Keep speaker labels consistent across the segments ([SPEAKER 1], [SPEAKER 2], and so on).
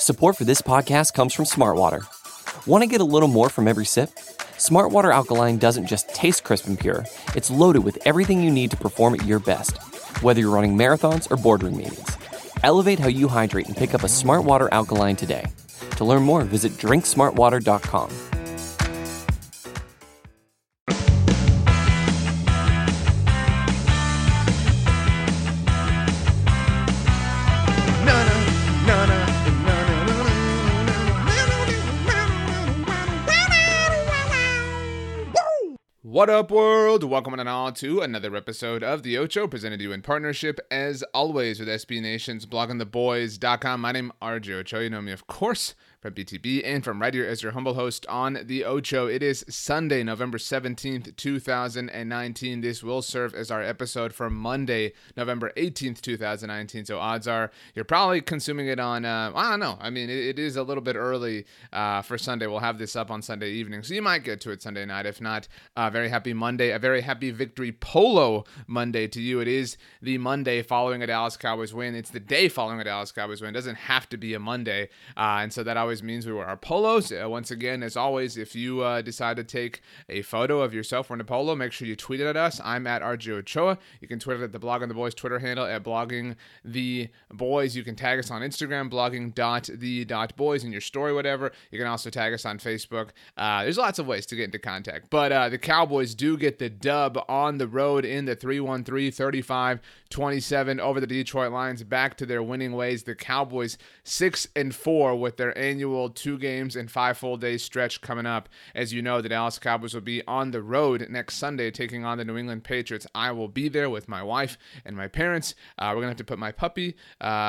[SPEAKER 1] Support for this podcast comes from Smartwater. Want to get a little more from every sip? Smartwater Alkaline doesn't just taste crisp and pure, it's loaded with everything you need to perform at your best, whether you're running marathons or boardroom meetings. Elevate how you hydrate and pick up a Smartwater Alkaline today. To learn more, visit drinksmartwater.com.
[SPEAKER 2] What up, world? Welcome on to another episode of The Ocho, presented to you in partnership, as always, with SB Nation's bloggingtheboys.com. My name is RJ Ocho. You know me, of course, from BTB and from right here as your humble host on The Ocho. It is Sunday, November 17th, 2019. This will serve as our episode for Monday, November 18th, 2019. So odds are you're probably consuming it on, I don't know. I mean, it is a little bit early for Sunday. We'll have this up on Sunday evening, so you might get to it Sunday night. If not, very happy Monday, a very happy Victory Polo Monday to you. It is the Monday following a Dallas Cowboys win. It's the day following a Dallas Cowboys win. It doesn't have to be a Monday, and so that always means we wear our polos. Once again, as always, if you decide to take a photo of yourself wearing a polo, make sure you tweet it at us. I'm at RJ Ochoa. You can tweet it at the Blogging the Boys Twitter handle at Blogging the Boys. You can tag us on Instagram, blogging.the.boys in your story, whatever. You can also tag us on Facebook. There's lots of ways to get into contact, but the Cowboys do get the dub on the road in the 3-1-3, 35-27 over the Detroit Lions, back to their winning ways. The Cowboys 6-4 with their annual 2 games and 5 full days stretch coming up. As you know, the Dallas Cowboys will be on the road next Sunday taking on the New England Patriots. I will be there with my wife and my parents. We're going to have to put my puppy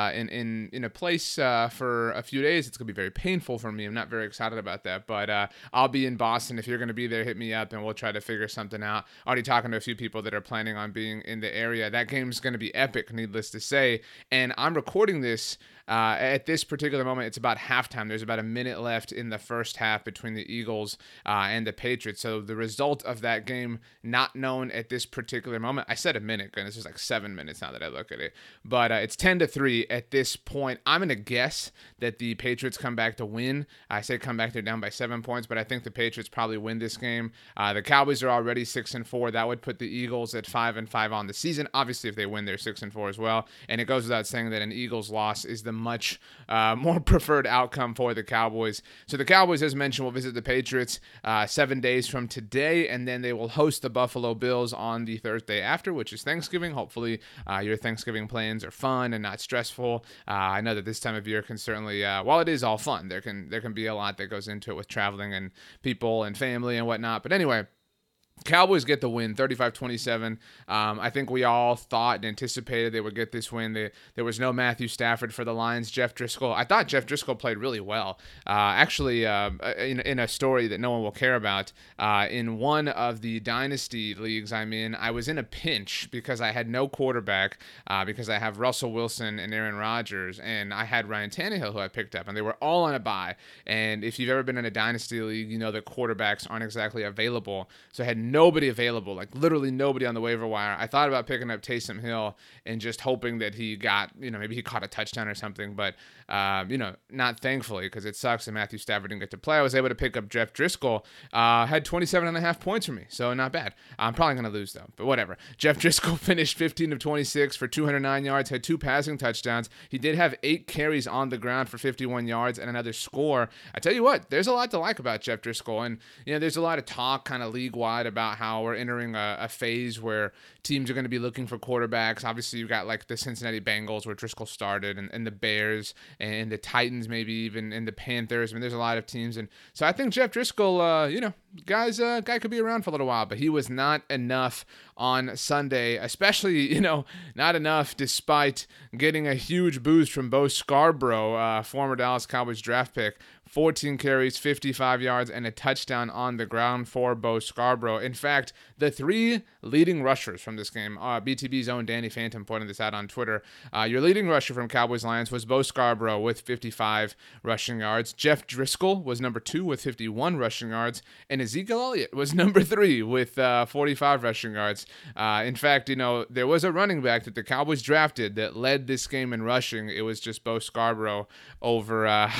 [SPEAKER 2] in a place for a few days. It's going to be very painful for me. I'm not very excited about that, but I'll be in Boston. If you're going to be there, hit me up and we'll try to figure something out. Already talking to a few people that are planning on being in the area. That game is going to be epic, needless to say, and I'm recording this at this particular moment. It's about halftime. There's about a minute left in the first half between the Eagles and the Patriots. So the result of that game, not known at this particular moment. I said a minute, and this is like 7 minutes now that I look at it. But it's 10-3 at this point. I'm going to guess that the Patriots come back to win. I say come back, they're down by 7 points, but I think the Patriots probably win this game. The Cowboys are already 6-4. That would put the Eagles at 5-5 on the season. Obviously, if they win, they're 6-4 as well. And it goes without saying that an Eagles loss is the much more preferred outcome for the Cowboys. So the Cowboys, as mentioned, will visit the Patriots 7 days from today, and then they will host the Buffalo Bills on the Thursday after, which is Thanksgiving. Hopefully your Thanksgiving plans are fun and not stressful. I know that this time of year can certainly, while it is all fun, there can be a lot that goes into it with traveling and people and family and whatnot. But anyway, Cowboys get the win, 35-27. I think we all thought and anticipated they would get this win. There was no Matthew Stafford for the Lions. Jeff Driscoll, I thought Jeff Driscoll played really well. Actually, in a story that no one will care about, in one of the dynasty leagues I'm in, I was in a pinch because I had no quarterback, because I have Russell Wilson and Aaron Rodgers, and I had Ryan Tannehill, who I picked up, and they were all on a bye. And if you've ever been in a dynasty league, you know that quarterbacks aren't exactly available. So I had nobody available, like literally nobody on the waiver wire. I thought about picking up Taysom Hill and just hoping that he got, maybe he caught a touchdown or something, but, not thankfully, because it sucks that Matthew Stafford didn't get to play. I was able to pick up Jeff Driscoll, had 27.5 points for me, so not bad. I'm probably going to lose, though, but whatever. Jeff Driscoll finished 15 of 26 for 209 yards, had 2 passing touchdowns. He did have 8 carries on the ground for 51 yards and another score. I tell you what, there's a lot to like about Jeff Driscoll, and, there's a lot of talk kind of league-wide about how we're entering a phase where teams are going to be looking for quarterbacks. Obviously, you've got like the Cincinnati Bengals where Driscoll started, and the Bears, and the Titans maybe even, and the Panthers. I mean, there's a lot of teams. And so I think Jeff Driscoll, guy could be around for a little while, but he was not enough on Sunday, especially, not enough despite getting a huge boost from Bo Scarborough, former Dallas Cowboys draft pick. 14 carries, 55 yards, and a touchdown on the ground for Bo Scarborough. In fact, the 3 leading rushers from this game, BTB's own Danny Phantom pointed this out on Twitter. Your leading rusher from Cowboys-Lions was Bo Scarborough with 55 rushing yards. Jeff Driscoll was number 2 with 51 rushing yards, and Ezekiel Elliott was number 3 with 45 rushing yards. In fact, there was a running back that the Cowboys drafted that led this game in rushing. It was just Bo Scarborough over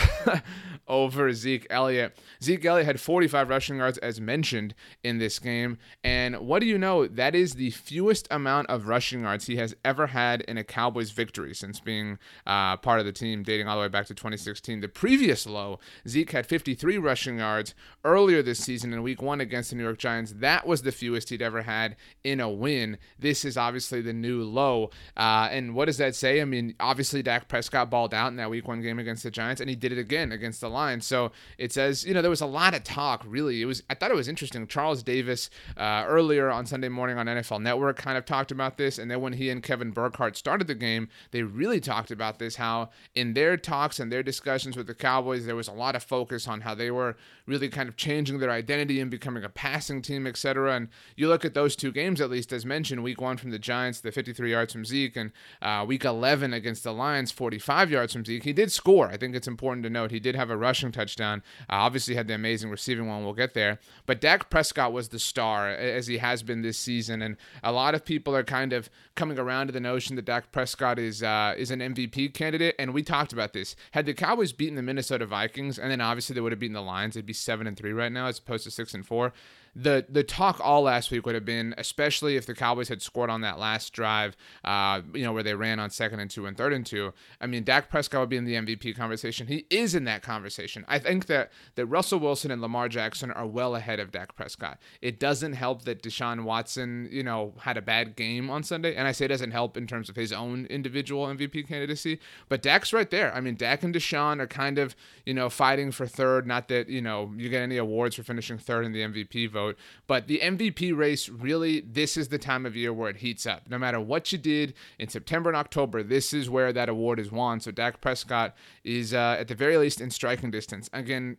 [SPEAKER 2] over Zeke Elliott. Zeke Elliott had 45 rushing yards, as mentioned, in this game. And what do you know? That is the fewest amount of rushing yards he has ever had in a Cowboys victory since being part of the team, dating all the way back to 2016. The previous low, Zeke had 53 rushing yards earlier this season in Week 1 against the New York Giants. That was the fewest he'd ever had in a win. This is obviously the new low. And what does that say? I mean, obviously Dak Prescott balled out in that Week 1 game against the Giants, and he did it again against the Lions. So it says, there was a lot of talk, really. I thought it was interesting. Charles Davis earlier on Sunday morning on NFL Network kind of talked about this, and then when he and Kevin Burkhardt started the game, they really talked about this, how in their talks and their discussions with the Cowboys, there was a lot of focus on how they were really kind of changing their identity and becoming a passing team, etc. And you look at those two games, at least as mentioned, Week 1 from the Giants, the 53 yards from Zeke, and Week 11 against the Lions, 45 yards from Zeke. He did score. I think it's important to note he did have a rushing touchdown. Obviously had the amazing receiving one. We'll get there. But Dak Prescott was the star, as he has been this season. And a lot of people are kind of coming around to the notion that Dak Prescott is an MVP candidate. And we talked about this. Had the Cowboys beaten the Minnesota Vikings, and then obviously they would have beaten the Lions, it'd be 7-3 right now as opposed to 6-4. The talk all last week would have been, especially if the Cowboys had scored on that last drive, where they ran on 2nd and 2 and 3rd and 2. I mean, Dak Prescott would be in the MVP conversation. He is in that conversation. I think that Russell Wilson and Lamar Jackson are well ahead of Dak Prescott. It doesn't help that Deshaun Watson, had a bad game on Sunday, and I say it doesn't help in terms of his own individual MVP candidacy, but Dak's right there. I mean, Dak and Deshaun are kind of, fighting for third. Not that, you get any awards for finishing third in the MVP vote. But the MVP race, really, this is the time of year where it heats up. No matter what you did in September and October, this is where that award is won. So Dak Prescott is, at the very least, in striking distance. Again,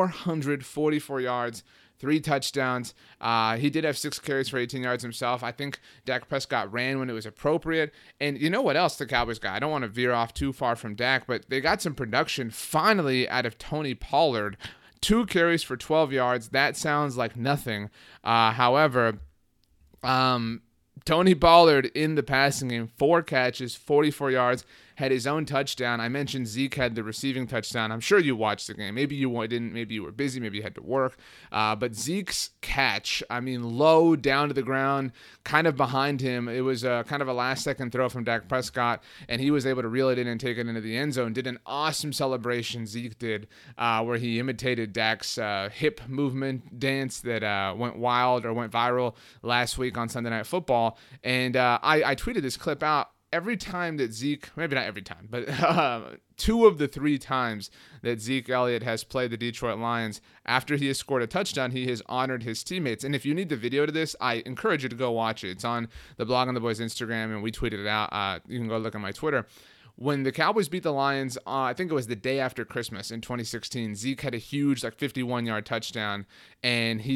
[SPEAKER 2] 444 yards, 3 touchdowns. He did have 6 carries for 18 yards himself. I think Dak Prescott ran when it was appropriate. And you know what else the Cowboys got? I don't want to veer off too far from Dak, but they got some production finally out of Tony Pollard. 2 carries for 12 yards. That sounds like nothing. However, Tony Pollard in the passing game, 4 catches, 44 yards, had his own touchdown. I mentioned Zeke had the receiving touchdown. I'm sure you watched the game. Maybe you didn't. Maybe you were busy. Maybe you had to work. But Zeke's catch, low down to the ground, kind of behind him. It was kind of a last-second throw from Dak Prescott, and he was able to reel it in and take it into the end zone. Did an awesome celebration, Zeke did, where he imitated Dak's hip movement dance that went wild or went viral last week on Sunday Night Football. And I tweeted this clip out. Every time that Zeke, maybe not every time, but 2 of the 3 times that Zeke Elliott has played the Detroit Lions, after he has scored a touchdown, he has honored his teammates. And if you need the video to this, I encourage you to go watch it. It's on the Blog on the Boys Instagram, and we tweeted it out. You can go look at my Twitter. When the Cowboys beat the Lions, I think it was the day after Christmas in 2016, Zeke had a huge 51-yard touchdown, and he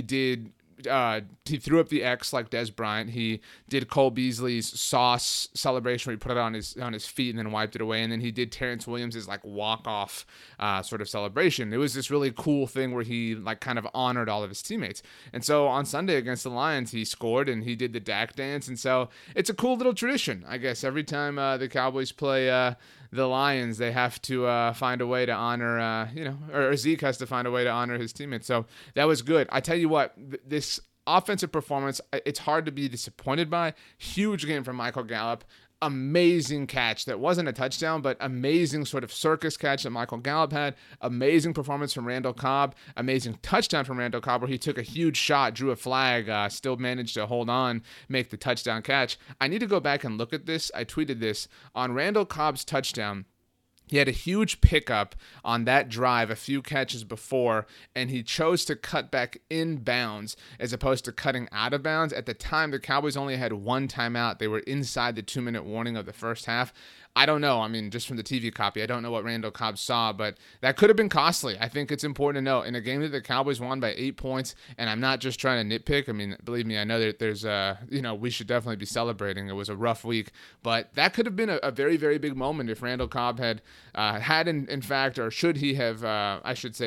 [SPEAKER 2] threw up the X like Des Bryant. He did Cole Beasley's sauce celebration where he put it on his feet and then wiped it away. And then he did Terrence Williams' walk-off sort of celebration. It was this really cool thing where he kind of honored all of his teammates. And so on Sunday against the Lions, he scored and he did the Dak dance. And so it's a cool little tradition, I guess. Every time the Cowboys play the Lions, they have to find a way to honor, or Zeke has to find a way to honor his teammates. So that was good. I tell you what, this offensive performance, it's hard to be disappointed by. Huge game from Michael Gallup. Amazing catch that wasn't a touchdown, but amazing sort of circus catch that Michael Gallup had. Amazing performance from Randall Cobb. Amazing touchdown from Randall Cobb where he took a huge shot, drew a flag, still managed to hold on, make the touchdown catch. I need to go back and look at this. I tweeted this on Randall Cobb's touchdown. He had a huge pickup on that drive a few catches before, and he chose to cut back in bounds as opposed to cutting out of bounds. At the time, the Cowboys only had 1 timeout. They were inside the 2-minute warning of the first half. I don't know. Just from the TV copy, I don't know what Randall Cobb saw, but that could have been costly. I think it's important to note in a game that the Cowboys won by 8 points, and I'm not just trying to nitpick. Believe me, I know that there's, we should definitely be celebrating. It was a rough week, but that could have been a very, very big moment if Randall Cobb had in fact, or should he have, I should say,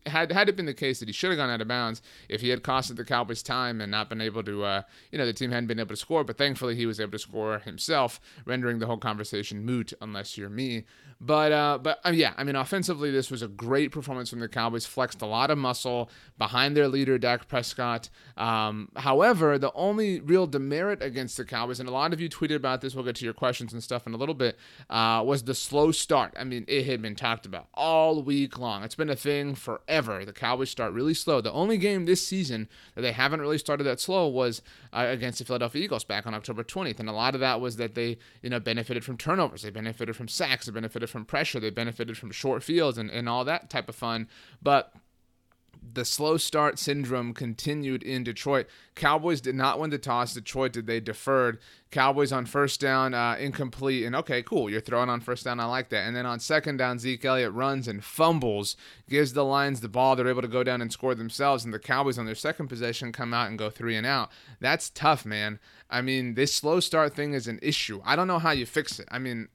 [SPEAKER 2] had it been the case that he should have gone out of bounds if he had costed the Cowboys time and not been able to, the team hadn't been able to score, but thankfully he was able to score himself, rendering the whole conversation moot unless you're me. But offensively, this was a great performance from the Cowboys, flexed a lot of muscle behind their leader, Dak Prescott. However, the only real demerit against the Cowboys, and a lot of you tweeted about this, we'll get to your questions and stuff in a little bit, was the slow start. I mean, it had been talked about all week long. It's been a thing forever. The Cowboys start really slow. The only game this season that they haven't really started that slow was against the Philadelphia Eagles back on October 20th. And a lot of that was that they, benefited from turnovers. They benefited from sacks. They benefited from pressure. They benefited from short fields and all that type of fun. But the slow start syndrome continued in Detroit. Cowboys did not win the toss. Detroit did. They deferred. Cowboys on first down, incomplete. And okay, cool. You're throwing on first down. I like that. And then on second down, Zeke Elliott runs and fumbles, gives the Lions the ball. They're able to go down and score themselves. And the Cowboys on their second possession come out and go 3 and out. That's tough, man. I mean, this slow start thing is an issue. I don't know how you fix it. I mean,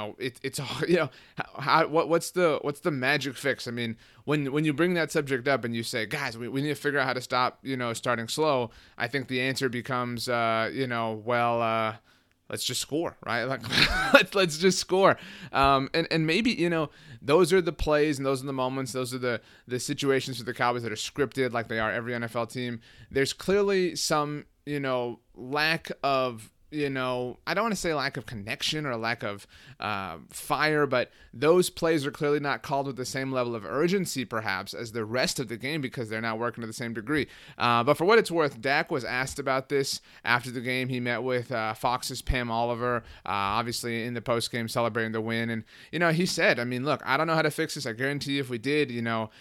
[SPEAKER 2] what's the magic fix? I mean, when you bring that subject up and you say, guys, we need to figure out how to stop, starting slow, I think the answer becomes, let's just score, right? Like, let's just score. And maybe, those are the plays and those are the moments, those are the situations for the Cowboys that are scripted like they are every NFL team. There's clearly some, lack of, I don't want to say lack of connection or lack of fire, but those plays are clearly not called with the same level of urgency, perhaps, as the rest of the game because they're not working to the same degree. But for what it's worth, Dak was asked about this after the game. He met with Fox's Pam Oliver, obviously in the postgame celebrating the win. And, he said, I mean, look, I don't know how to fix this. I guarantee you if we did,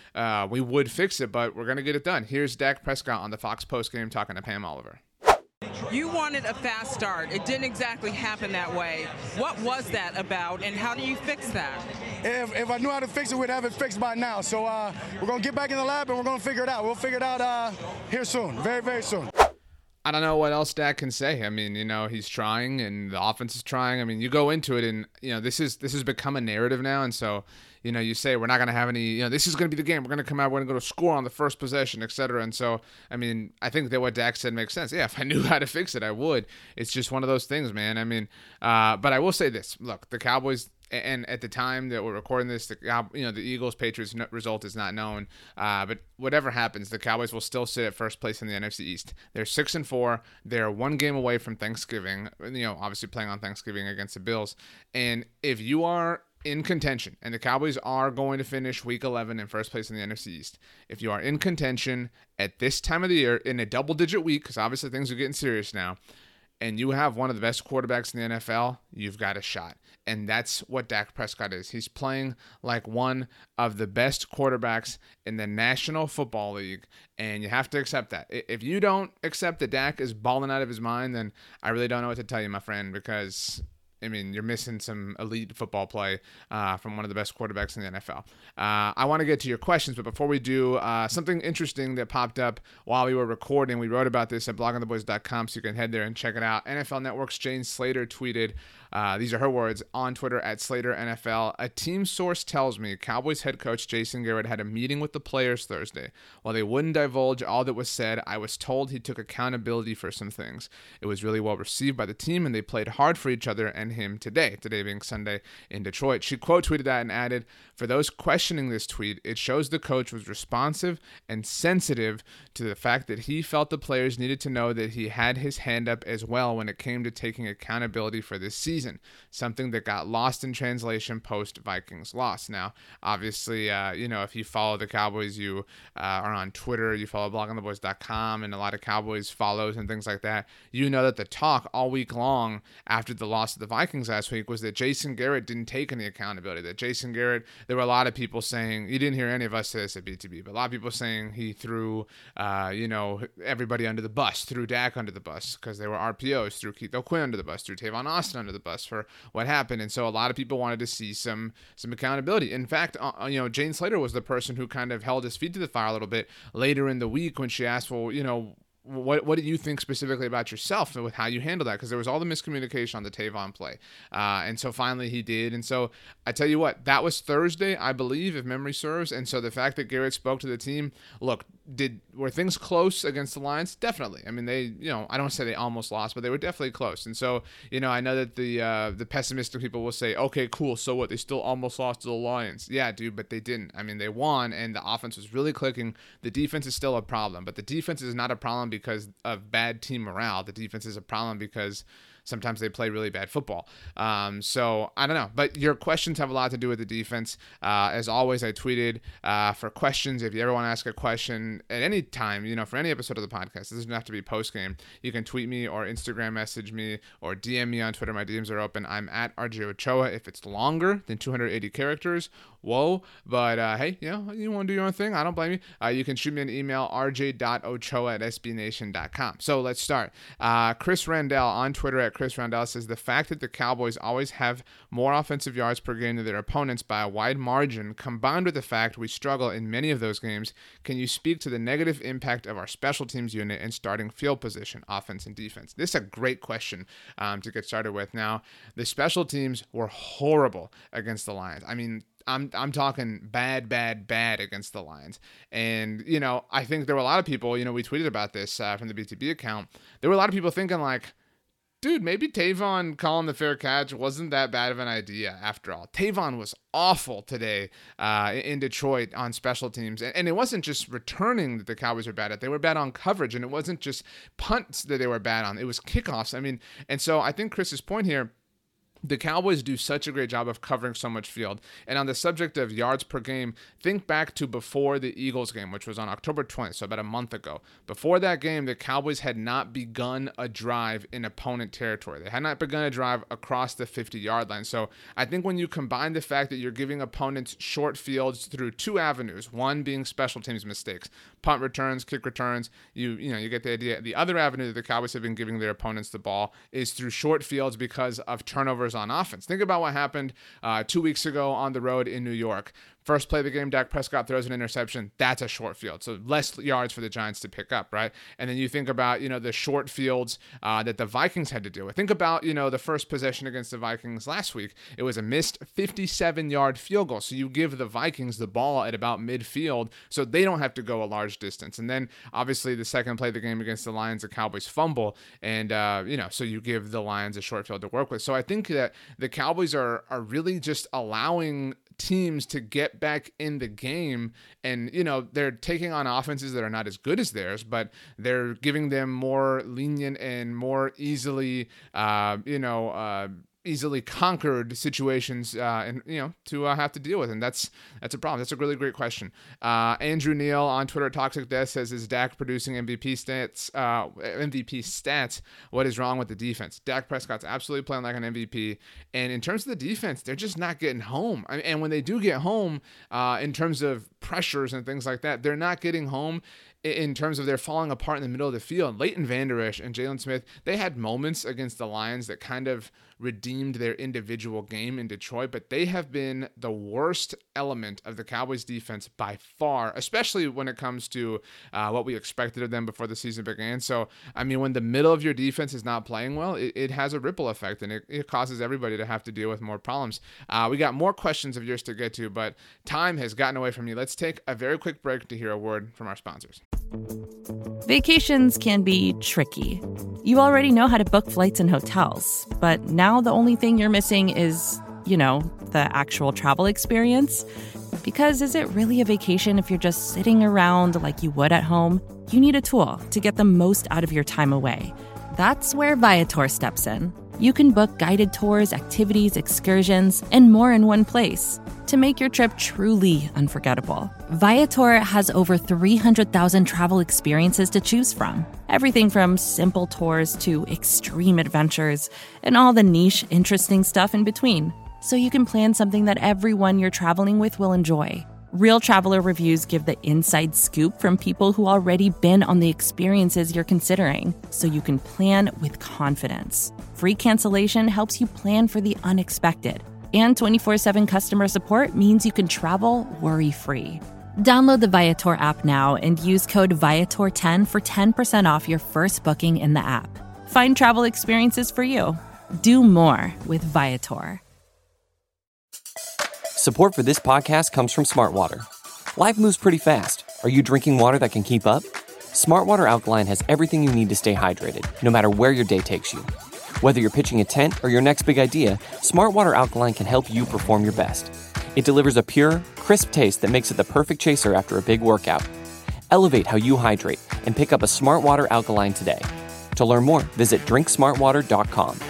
[SPEAKER 2] we would fix it, but we're going to get it done. Here's Dak Prescott on the Fox postgame talking to Pam Oliver.
[SPEAKER 3] You wanted a fast start. It didn't exactly happen that way. What was that about, and how do you fix that?
[SPEAKER 4] If I knew how to fix it, we'd have it fixed by now. So we're going to get back in the lab, and we're going to figure it out. We'll figure it out here soon, very, very soon.
[SPEAKER 2] I don't know what else Dak can say. I mean, he's trying, and the offense is trying. I mean, you go into it, and, this has become a narrative now, and so you say we're not going to have any, this is going to be the game. We're going to come out, we're going to go to score on the first possession, et cetera. And so, I mean, I think that what Dak said makes sense. Yeah, if I knew how to fix it, I would. It's just one of those things, man. I mean, but I will say this. Look, the Cowboys, and at the time that we're recording this, the Eagles-Patriots result is not known. But whatever happens, the Cowboys will still sit at first place in the NFC East. They're 6-4. They're one game away from Thanksgiving, obviously playing on Thanksgiving against the Bills. And if you are in contention, and the Cowboys are going to finish Week 11 in first place in the NFC East. If you are in contention at this time of the year, in a double-digit week, because obviously things are getting serious now, and you have one of the best quarterbacks in the NFL, you've got a shot. And that's what Dak Prescott is. He's playing like one of the best quarterbacks in the National Football League, and you have to accept that. If you don't accept that Dak is balling out of his mind, then I really don't know what to tell you, my friend, because you're missing some elite football play from one of the best quarterbacks in the NFL. I want to get to your questions, but before we do, something interesting that popped up while we were recording. We wrote about this at bloggingtheboys.com, so you can head there and check it out. NFL Network's Jane Slater tweeted, these are her words, on Twitter at SlaterNFL. A team source tells me Cowboys head coach Jason Garrett had a meeting with the players Thursday. While they wouldn't divulge all that was said, I was told he took accountability for some things. It was really well received by the team, and they played hard for each other and him today being Sunday in Detroit. She quote tweeted that and added, for those questioning this tweet, it shows the coach was responsive and sensitive to the fact that he felt the players needed to know that he had his hand up as well when it came to taking accountability for this season, something that got lost in translation post-Vikings loss. Now, obviously, if you follow the Cowboys, you are on Twitter, you follow bloggingtheboys.com, and a lot of Cowboys follows and things like that, you know that the talk all week long after the loss of the Vikings last week was that Jason Garrett didn't take any accountability, that Jason Garrett, there were a lot of people saying, you didn't hear any of us say this at BTB, but a lot of people saying he threw, everybody under the bus, threw Dak under the bus because they were RPOs, threw Keith O'Quinn under the bus, threw Tavon Austin under the bus for what happened. And so a lot of people wanted to see some accountability. In fact, Jane Slater was the person who kind of held his feet to the fire a little bit later in the week when she asked, well, what do you think specifically about yourself with how you handle that? Because there was all the miscommunication on the Tavon play. And so finally he did. And so I tell you what, that was Thursday, I believe, if memory serves. And so the fact that Garrett spoke to the team, look, were things close against the Lions? Definitely. I mean, they, I don't say they almost lost, but they were definitely close. And so, I know that the pessimistic people will say, okay, cool, so what? They still almost lost to the Lions. Yeah, dude, but they didn't. I mean, they won, and the offense was really clicking. The defense is still a problem, but the defense is not a problem because of bad team morale. The defense is a problem because sometimes they play really bad football. So I don't know, but your questions have a lot to do with the defense. As always, I tweeted for questions. If you ever want to ask a question at any time, for any episode of the podcast, it doesn't have to be post game. You can tweet me or Instagram message me or DM me on Twitter. My DMs are open. I'm at RJ Ochoa. If it's longer than 280 characters, whoa. But hey, you want to do your own thing? I don't blame you. You can shoot me an email, rj.ochoa@sbnation.com. So let's start. Chris Randall on Twitter at Chris Randall says the fact that the Cowboys always have more offensive yards per game than their opponents by a wide margin, combined with the fact we struggle in many of those games, can you speak to the negative impact of our special teams unit and starting field position, offense and defense? This is a great question to get started with. Now, the special teams were horrible against the Lions. I mean, I'm talking bad against the Lions. And, I think there were a lot of people, we tweeted about this from the BTB account. There were a lot of people thinking like, dude, maybe Tavon calling the fair catch wasn't that bad of an idea after all. Tavon was awful today in Detroit on special teams. And it wasn't just returning that the Cowboys were bad at. They were bad on coverage. And it wasn't just punts that they were bad on. It was kickoffs. I mean, and so I think Chris's point here, the Cowboys do such a great job of covering so much field. And on the subject of yards per game, think back to before the Eagles game, which was on October 20th, so about a month ago. Before that game, the Cowboys had not begun a drive in opponent territory. They had not begun a drive across the 50-yard line. So I think when you combine the fact that you're giving opponents short fields through two avenues, one being special teams mistakes, punt returns, kick returns, you get the idea. The other avenue that the Cowboys have been giving their opponents the ball is through short fields because of turnovers on offense. Think about what happened 2 weeks ago on the road in New York. First play of the game, Dak Prescott throws an interception. That's a short field. So less yards for the Giants to pick up, right? And then you think about, the short fields that the Vikings had to deal with. Think about, the first possession against the Vikings last week. It was a missed 57-yard field goal. So you give the Vikings the ball at about midfield so they don't have to go a large distance. And then obviously the second play of the game against the Lions, the Cowboys fumble. And, so you give the Lions a short field to work with. So I think that the Cowboys are really just allowing teams to get back in the game, and they're taking on offenses that are not as good as theirs, but they're giving them more lenient and more easily easily conquered situations to have to deal with, and that's a problem. That's a really great question. Andrew Neal on Twitter at Toxic Death says, is Dak producing MVP stats? What is wrong with the defense? Dak Prescott's absolutely playing like an MVP, and in terms of the defense, they're just not getting home. And when they do get home, in terms of pressures and things like that, they're not getting home in terms of they're falling apart in the middle of the field. Leighton Vander Esch and Jalen Smith, they had moments against the Lions that kind of redeemed their individual game in Detroit, but they have been the worst element of the Cowboys defense by far, especially when it comes to what we expected of them before the season began. So, I mean, when the middle of your defense is not playing well, it has a ripple effect, and it causes everybody to have to deal with more problems. We got more questions of yours to get to, but time has gotten away from me. Let's take a very quick break to hear a word from our sponsors.
[SPEAKER 5] Vacations can be tricky. You already know how to book flights and hotels, but now the only thing you're missing is, the actual travel experience. Because is it really a vacation if you're just sitting around like you would at home? You need a tool to get the most out of your time away. That's where Viator steps in. You can book guided tours, activities, excursions, and more in one place to make your trip truly unforgettable. Viator has over 300,000 travel experiences to choose from. Everything from simple tours to extreme adventures and all the niche, interesting stuff in between. So you can plan something that everyone you're traveling with will enjoy. Real traveler reviews give the inside scoop from people who already been on the experiences you're considering, so you can plan with confidence. Free cancellation helps you plan for the unexpected. And 24/7 customer support means you can travel worry-free. Download the Viator app now and use code Viator10 for 10% off your first booking in the app. Find travel experiences for you. Do more with Viator.
[SPEAKER 1] Support for this podcast comes from Smartwater. Life moves pretty fast. Are you drinking water that can keep up? Smartwater Alkaline has everything you need to stay hydrated, no matter where your day takes you. Whether you're pitching a tent or your next big idea, Smartwater Alkaline can help you perform your best. It delivers a pure, crisp taste that makes it the perfect chaser after a big workout. Elevate how you hydrate and pick up a Smartwater Alkaline today. To learn more, visit drinksmartwater.com.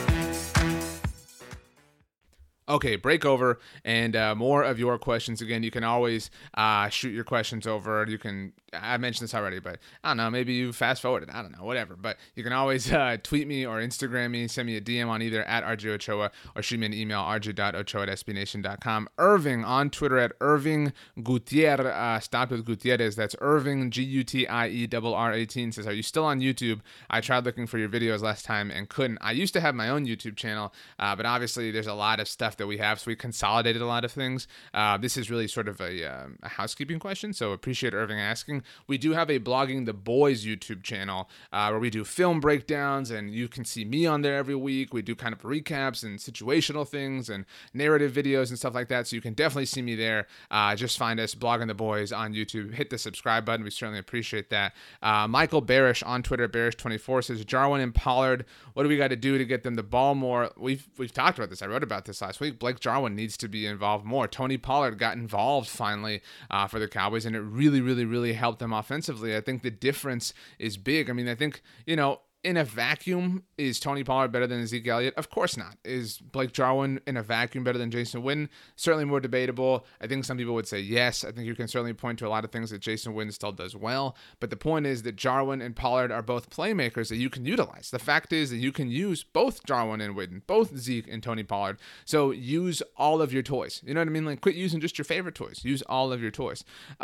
[SPEAKER 2] Okay, break over, and more of your questions. Again, you can always shoot your questions over. You can, I mentioned this already, but I don't know, maybe you fast forwarded. I don't know, whatever. But you can always tweet me or Instagram me, send me a DM on either at RJ Ochoa or shoot me an email, rj.ochoa@sbnation.com. Irving on Twitter at Irving Gutierrez, stopped with Gutierrez. That's Irving, Gutierrez18, says, are you still on YouTube? I tried looking for your videos last time and couldn't. I used to have my own YouTube channel, but obviously there's a lot of stuff that we have, so we consolidated a lot of things. This is really sort of a housekeeping question, so appreciate Irving asking. We do have a Blogging the Boys YouTube channel where we do film breakdowns, and you can see me on there every week. We do kind of recaps and situational things and narrative videos and stuff like that, so you can definitely see me there. Just find us, Blogging the Boys, on YouTube. Hit the subscribe button. We certainly appreciate that. Michael Barish on Twitter, Barish24, says, Jarwin and Pollard, what do we got to do to get them the ball more? We've talked about this. I wrote about this last week. Blake Jarwin needs to be involved more. Tony Pollard got involved finally for the Cowboys, and it really, really, really helped them offensively. I think the difference is big. I mean, I think, in a vacuum, is Tony Pollard better than Zeke Elliott? Of course not. Is Blake Jarwin in a vacuum better than Jason Witten? Certainly more debatable. I think some people would say yes. I think you can certainly point to a lot of things that Jason Witten still does well. But the point is that Jarwin and Pollard are both playmakers that you can utilize. The fact is that you can use both Jarwin and Witten, both Zeke and Tony Pollard. So use all of your toys. You know what I mean? Like, quit using just your favorite toys. Use all of your toys.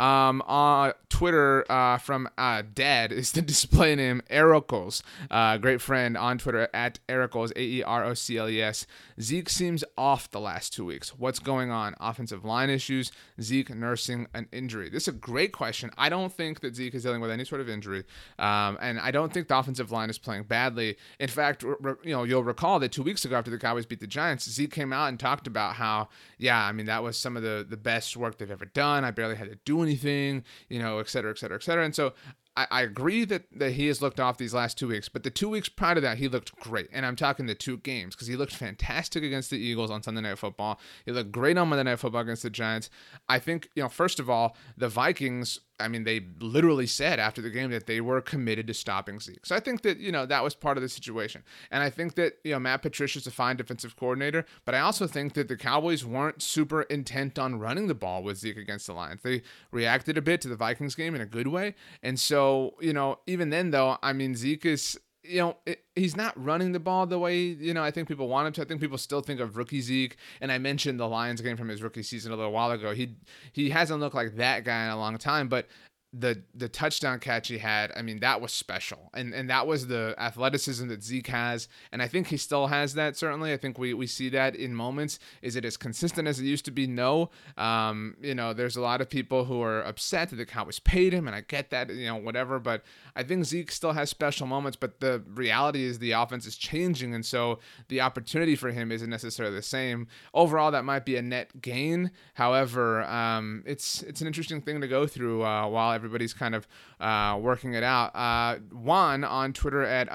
[SPEAKER 2] On Twitter, from Dad is the display name Erocles. Great friend on Twitter at Erocles, AEROCLES. Zeke seems off the last 2 weeks. What's going on? Offensive line issues, Zeke nursing an injury. This is a great question. I don't think that Zeke is dealing with any sort of injury, and I don't think the offensive line is playing badly. In fact, you'll recall that 2 weeks ago after the Cowboys beat the Giants, Zeke came out and talked about how, that was some of the best work they've ever done. I barely had to do anything, et cetera, et cetera, et cetera. And so I agree that he has looked off these last 2 weeks, but the 2 weeks prior to that, he looked great. And I'm talking the 2 games, because he looked fantastic against the Eagles on Sunday Night Football. He looked great on Monday Night Football against the Giants. I think, first of all, the Vikings, they literally said after the game that they were committed to stopping Zeke. So I think that, that was part of the situation. And I think that, Matt Patricia's a fine defensive coordinator, but I also think that the Cowboys weren't super intent on running the ball with Zeke against the Lions. They reacted a bit to the Vikings game in a good way. And so, even then though, Zeke is, he's not running the ball the way, I think people want him to. I think people still think of rookie Zeke. And I mentioned the Lions game from his rookie season a little while ago. He hasn't looked like that guy in a long time, but the touchdown catch he had, that was special. And that was the athleticism that Zeke has. And I think he still has that, certainly. I think we see that in moments. Is it as consistent as it used to be? No. There's a lot of people who are upset that the Cowboys paid him, and I get that, whatever. But I think Zeke still has special moments, but the reality is the offense is changing, and so the opportunity for him isn't necessarily the same. Overall, that might be a net gain. However, it's an interesting thing to go through while everybody's kind of working it out. Juan on Twitter at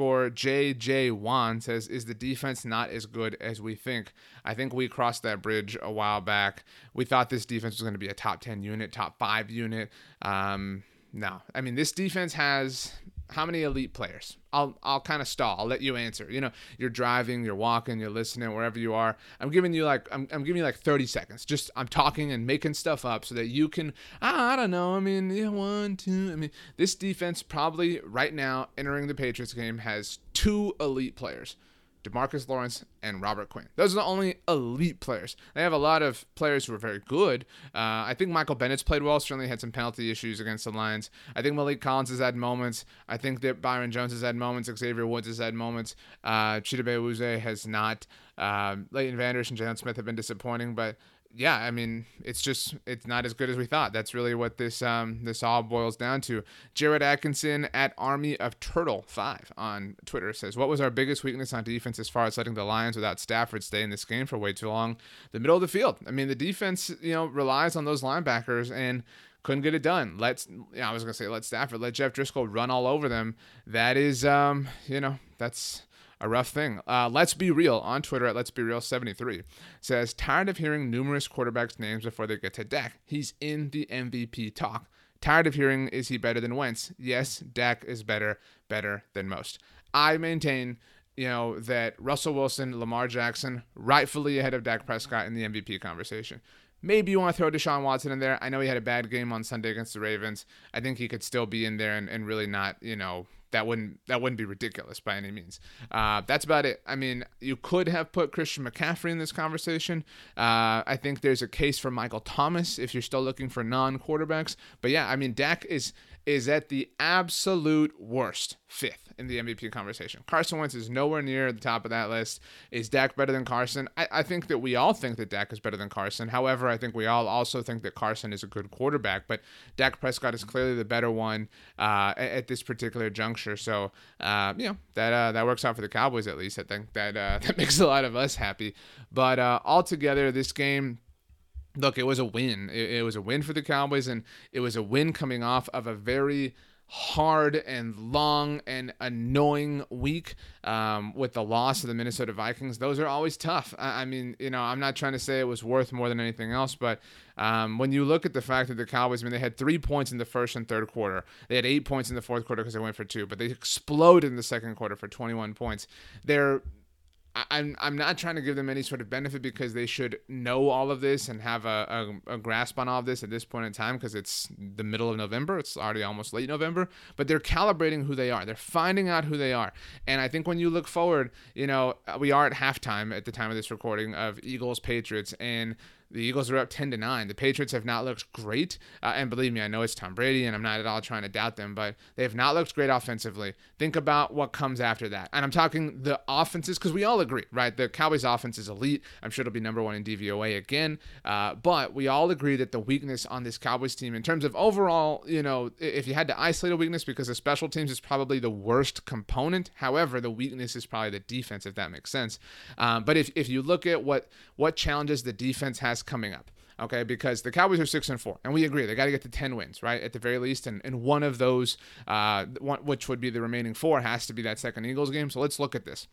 [SPEAKER 2] _JJ says, is the defense not as good as we think? I think we crossed that bridge a while back. We thought this defense was going to be a top 10 unit, top 5 unit. No. This defense has how many elite players? I'll kind of stall. I'll let you answer. You're driving, you're walking, you're listening, wherever you are. I'm giving you like 30 seconds. Just I'm talking and making stuff up so that you can, I don't know. 1, 2. This defense probably right now entering the Patriots game has 2 elite players. DeMarcus Lawrence and Robert Quinn. Those are the only elite players. They have a lot of players who are very good. I think Michael Bennett's played well. Certainly had some penalty issues against the Lions. I think Malik Collins has had moments. I think that Byron Jones has had moments. Xavier Woods has had moments. Chidobe Awuzie has not. Leighton Vander Esch and Jalen Smith have been disappointing, but yeah, I mean, it's not as good as we thought. That's really what this all boils down to. Jared Atkinson at Army of Turtle 5 on Twitter says, "What was our biggest weakness on defense as far as letting the Lions without Stafford stay in this game for way too long? The middle of the field. I mean, the defense, relies on those linebackers and couldn't get it done. Let Stafford, let Jeff Driscoll run all over them. That is, that's a rough thing." Let's Be Real on Twitter at Let's Be Real 73 says, "Tired of hearing numerous quarterbacks' names before they get to Dak. He's in the MVP talk. Tired of hearing, is he better than Wentz? Yes, Dak is better than most." I maintain, that Russell Wilson, Lamar Jackson, rightfully ahead of Dak Prescott in the MVP conversation. Maybe you want to throw Deshaun Watson in there. I know he had a bad game on Sunday against the Ravens. I think he could still be in there and really not, that wouldn't be ridiculous by any means. That's about it. I mean, you could have put Christian McCaffrey in this conversation. I think there's a case for Michael Thomas if you're still looking for non-quarterbacks. But yeah, I mean, Dak is at the absolute worst, 5th in the MVP conversation. Carson Wentz is nowhere near the top of that list. Is Dak better than Carson? I think that we all think that Dak is better than Carson. However, I think we all also think that Carson is a good quarterback, but Dak Prescott is clearly the better one at this particular juncture. So, that works out for the Cowboys at least. I think that makes a lot of us happy. But altogether, this game, look, it was a win. It was a win for the Cowboys, and it was a win coming off of a very hard and long and annoying week with the loss of the Minnesota Vikings. Those are always tough. I mean, I'm not trying to say it was worth more than anything else, but when you look at the fact that the Cowboys, they had 3 points in the first and third quarter. They had 8 points in the fourth quarter because they went for 2, but they exploded in the second quarter for 21 points. I'm not trying to give them any sort of benefit because they should know all of this and have a grasp on all of this at this point in time because it's the middle of November. It's already almost late November, but they're calibrating who they are. They're finding out who they are. And I think when you look forward, we are at halftime at the time of this recording of Eagles-Patriots, and the Eagles are up 10-9. The Patriots have not looked great. And believe me, I know it's Tom Brady, and I'm not at all trying to doubt them, but they have not looked great offensively. Think about what comes after that. And I'm talking the offenses, because we all agree, right? The Cowboys offense is elite. I'm sure it'll be number 1 in DVOA again. But we all agree that the weakness on this Cowboys team, in terms of overall, if you had to isolate a weakness, because the special teams is probably the worst component. However, the weakness is probably the defense, if that makes sense. But if you look at what challenges the defense has coming up, okay, because the Cowboys are 6-4, and we agree they got to get to 10 wins, right, at the very least, and one of those, which would be the remaining 4, has to be that second Eagles game. So let's look at this.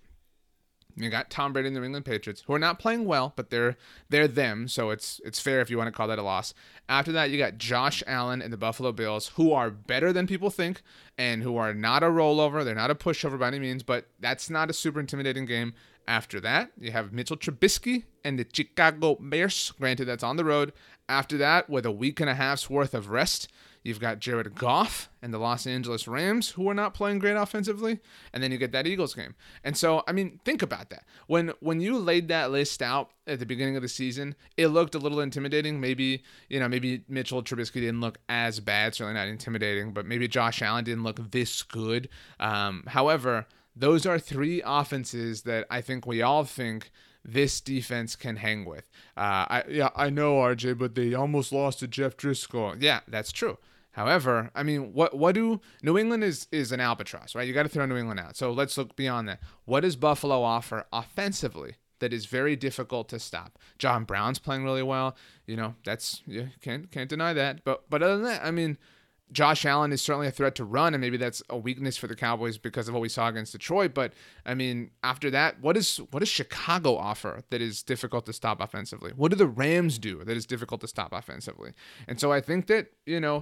[SPEAKER 2] You got Tom Brady and the New England Patriots, who are not playing well, but they're them, so it's fair if you want to call that a loss. After that, you got Josh Allen and the Buffalo Bills, who are better than people think, and who are not a rollover. They're not a pushover by any means, but that's not a super intimidating game. After that, you have Mitchell Trubisky and the Chicago Bears. Granted, that's on the road. After that, with a week and a half's worth of rest, you've got Jared Goff and the Los Angeles Rams, who are not playing great offensively. And then you get that Eagles game. And so, I mean, think about that. When you laid that list out at the beginning of the season, it looked a little intimidating. Maybe Mitchell Trubisky didn't look as bad, certainly not intimidating, but maybe Josh Allen didn't look this good. However, those are 3 offenses that I think we all think this defense can hang with. I know, RJ, but they almost lost to Jeff Driscoll. Yeah, that's true. However, I mean, what do New England is an albatross, right? You got to throw New England out. So let's look beyond that. What does Buffalo offer offensively that is very difficult to stop? John Brown's playing really well. Can't deny that. But other than that, I mean, Josh Allen is certainly a threat to run, and maybe that's a weakness for the Cowboys because of what we saw against Detroit. But, I mean, after that, what does Chicago offer that is difficult to stop offensively? What do the Rams do that is difficult to stop offensively? And so I think that,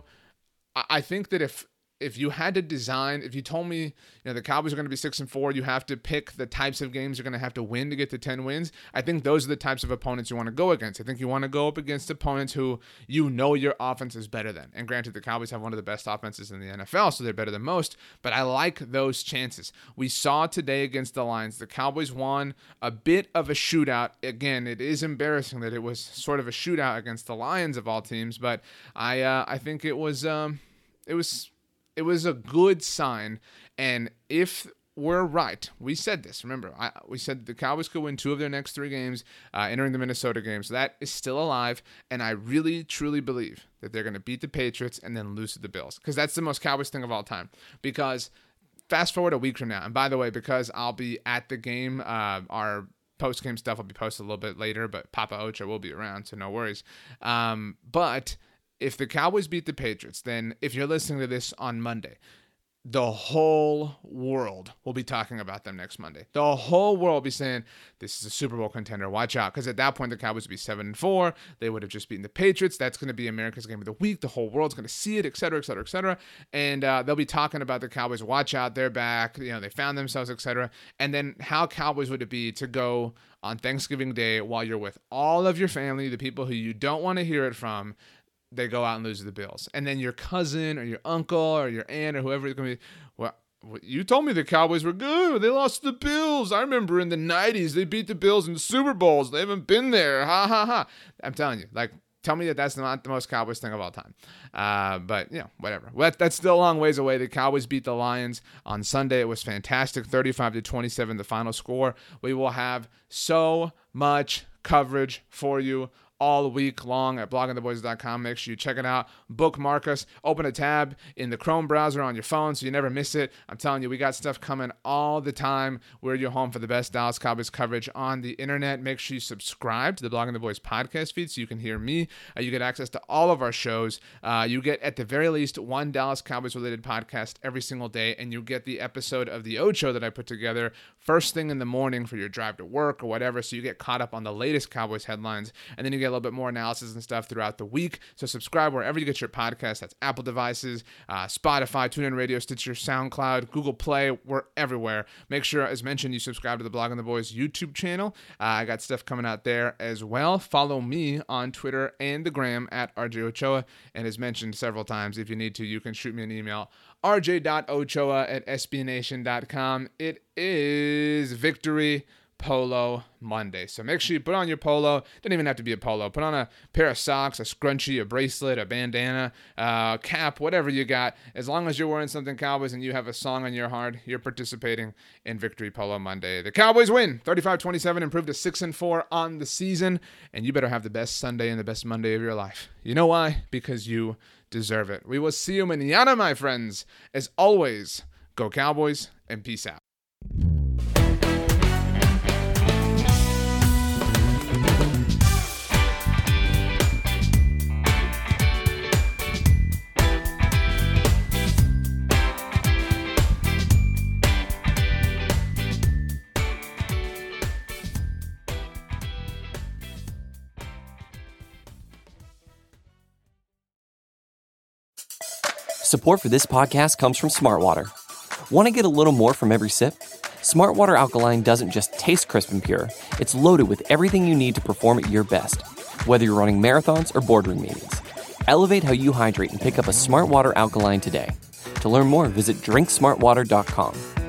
[SPEAKER 2] I think that if you had to design, if you told me, the Cowboys are going to be 6-4, you have to pick the types of games you're going to have to win to get to 10 wins. I think those are the types of opponents you want to go against. I think you want to go up against opponents who your offense is better than. And granted, the Cowboys have one of the best offenses in the NFL, so they're better than most, but I like those chances. We saw today against the Lions, the Cowboys won a bit of a shootout. Again, it is embarrassing that it was sort of a shootout against the Lions of all teams, but I think it was a good sign. And if we're right. We said this. Remember, we said the Cowboys could win 2 of their next 3 games entering the Minnesota game. So that is still alive. And I really, truly believe that they're going to beat the Patriots and then lose to the Bills. Because that's the most Cowboys thing of all time. Because fast forward a week from now. And by the way, because I'll be at the game, our post-game stuff will be posted a little bit later. But Papa Ocho will be around, so no worries. But if the Cowboys beat the Patriots, then if you're listening to this on Monday, the whole world will be talking about them next Monday. The whole world will be saying, this is a Super Bowl contender. Watch out. Because at that point, the Cowboys would be 7-4. They would have just beaten the Patriots. That's going to be America's game of the week. The whole world's going to see it, et cetera, et cetera, et cetera. And they'll be talking about the Cowboys. Watch out. They're back. They found themselves, et cetera. And then how Cowboys would it be to go on Thanksgiving Day while you're with all of your family, the people who you don't want to hear it from, they go out and lose to the Bills. And then your cousin or your uncle or your aunt or whoever is going to be, well, you told me the Cowboys were good. They lost to the Bills. I remember in the 90s, they beat the Bills in the Super Bowls. They haven't been there. Ha, ha, ha. I'm telling you, tell me that that's not the most Cowboys thing of all time. But, whatever. Well, that's still a long ways away. The Cowboys beat the Lions on Sunday. It was fantastic. 35-27, the final score. We will have so much coverage for you all week long at bloggingtheboys.com. Make sure you check it out. Bookmark us. Open a tab in the Chrome browser on your phone so you never miss it. I'm telling you, we got stuff coming all the time. We're your home for the best Dallas Cowboys coverage on the internet. Make sure you subscribe to the Blogging the Boys podcast feed so you can hear me. You get access to all of our shows. You get, at the very least, one Dallas Cowboys related podcast every single day, and you get the episode of the Ocho that I put together first thing in the morning for your drive to work or whatever, so you get caught up on the latest Cowboys headlines, and then you get a little bit more analysis and stuff throughout the week. So subscribe wherever you get your podcast. That's Apple devices, Spotify, TuneIn Radio, Stitcher, SoundCloud, Google Play. We're everywhere. Make sure, as mentioned, you subscribe to the Blogging the Boys YouTube channel. I got stuff coming out there as well. Follow me on Twitter and the gram at RJ Ochoa. And as mentioned several times, if you need to, you can shoot me an email, rj.ochoa@sbnation.com. It is Victory Polo Monday. So make sure you put on your polo. Doesn't even have to be a polo. Put on a pair of socks, a scrunchie, a bracelet, a bandana, cap, whatever you got. As long as you're wearing something Cowboys and you have a song on your heart, you're participating in Victory Polo Monday. The Cowboys win 35-27, improved to 6-4 on the season, and you better have the best Sunday and the best Monday of your life. You know why? Because you deserve it. We will see you mañana, my friends. As always, go Cowboys and peace out.
[SPEAKER 1] Support for this podcast comes from Smartwater. Want to get a little more from every sip? Smartwater Alkaline doesn't just taste crisp and pure. It's loaded with everything you need to perform at your best, whether you're running marathons or boardroom meetings. Elevate how you hydrate and pick up a Smartwater Alkaline today. To learn more, visit drinksmartwater.com.